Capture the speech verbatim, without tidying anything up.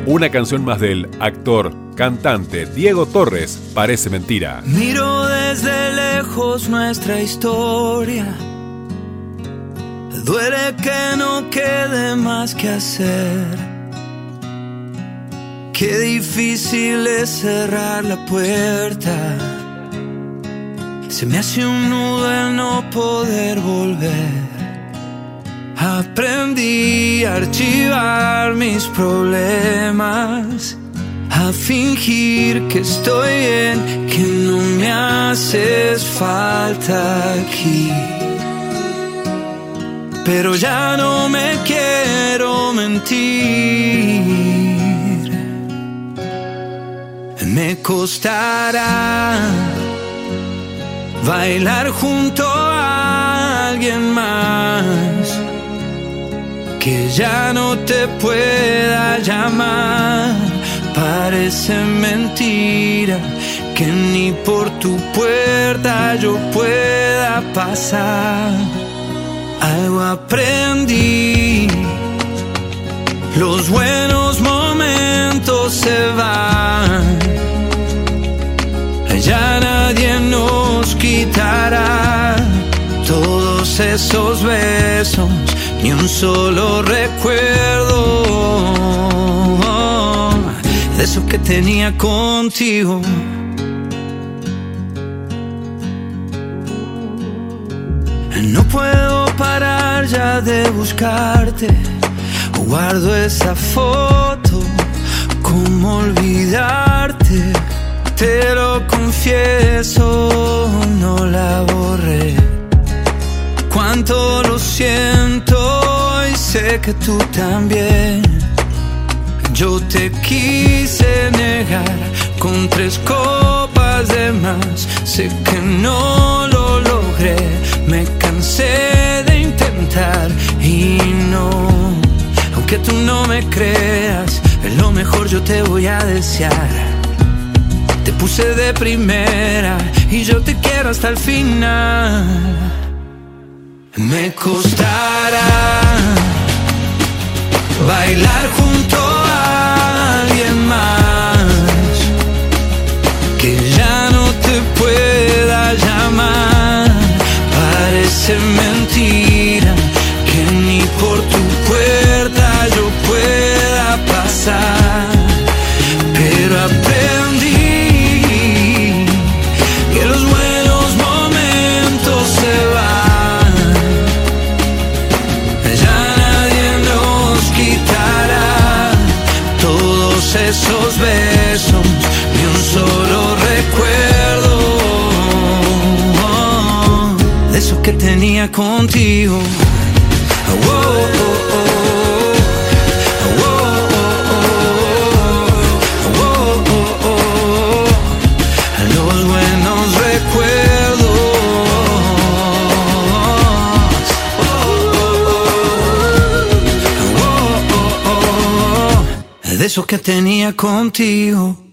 Una canción más del actor, cantante Diego Torres, Parece Mentira. Miro desde lejos nuestra historia. Duele que no quede más que hacer. Qué difícil es cerrar la puerta. Se me hace un nudo el no poder volver. Aprendí a archivar mis problemas, a fingir que estoy bien, que no me haces falta aquí. Pero ya no me quiero mentir. Me costará bailar junto a alguien más que ya no te pueda llamar. Parece mentira que ni por tu puerta yo pueda pasar. Algo aprendí, los buenos momentos se van, ya nadie nos quitará todos esos besos, ni un solo recuerdo de eso que tenía contigo. No puedo parar ya de buscarte. Guardo esa foto, ¿cómo olvidarte? Te lo confieso, no la borré. Cuánto lo siento y sé que tú también. Yo te quise negar con tres copas de más. Sé que no lo logré, me cansé de intentar y no. Aunque tú no me creas, lo mejor yo te voy a desear. Te puse de primera y yo te quiero hasta el final. Me costará bailar junto a alguien más que ya no te pueda llamar. Parece mentira que ni por tu puerta yo pueda pasar, pero aprendí que los buenos momentos se van, ya nadie nos quitará todos esos besos, ni un solo recuerdo de eso que tenía contigo. Oh, oh, oh, oh. De eso que tenía contigo.